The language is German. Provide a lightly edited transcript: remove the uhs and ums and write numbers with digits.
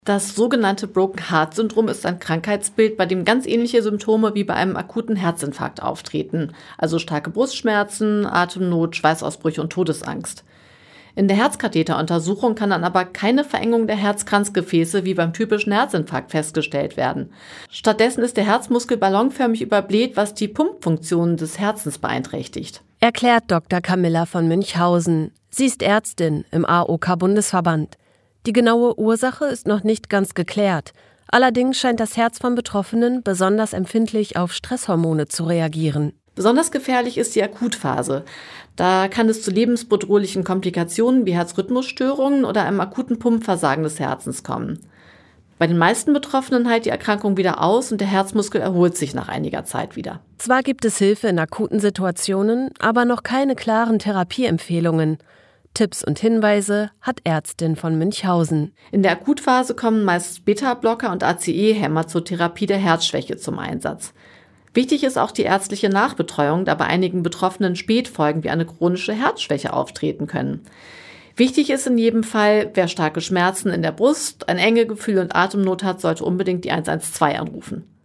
Das sogenannte Broken Heart Syndrom ist ein Krankheitsbild, bei dem ganz ähnliche Symptome wie bei einem akuten Herzinfarkt auftreten, also starke Brustschmerzen, Atemnot, Schweißausbrüche und Todesangst. In der Herzkatheteruntersuchung kann dann aber keine Verengung der Herzkranzgefäße wie beim typischen Herzinfarkt festgestellt werden. Stattdessen ist der Herzmuskel ballonförmig überbläht, was die Pumpfunktion des Herzens beeinträchtigt. Erklärt Dr. Camilla von Münchhausen. Sie ist Ärztin im AOK-Bundesverband. Die genaue Ursache ist noch nicht ganz geklärt. Allerdings scheint das Herz von Betroffenen besonders empfindlich auf Stresshormone zu reagieren. Besonders gefährlich ist die Akutphase. Da kann es zu lebensbedrohlichen Komplikationen wie Herzrhythmusstörungen oder einem akuten Pumpversagen des Herzens kommen. Bei den meisten Betroffenen heilt die Erkrankung wieder aus und der Herzmuskel erholt sich nach einiger Zeit wieder. Zwar gibt es Hilfe in akuten Situationen, aber noch keine klaren Therapieempfehlungen. Tipps und Hinweise hat Ärztin von Münchhausen. In der Akutphase kommen meist Beta-Blocker und ACE-Hämmer zur Therapie der Herzschwäche zum Einsatz. Wichtig ist auch die ärztliche Nachbetreuung, da bei einigen Betroffenen Spätfolgen wie eine chronische Herzschwäche auftreten können. Wichtig ist in jedem Fall, wer starke Schmerzen in der Brust, ein Engegefühl und Atemnot hat, sollte unbedingt die 112 anrufen.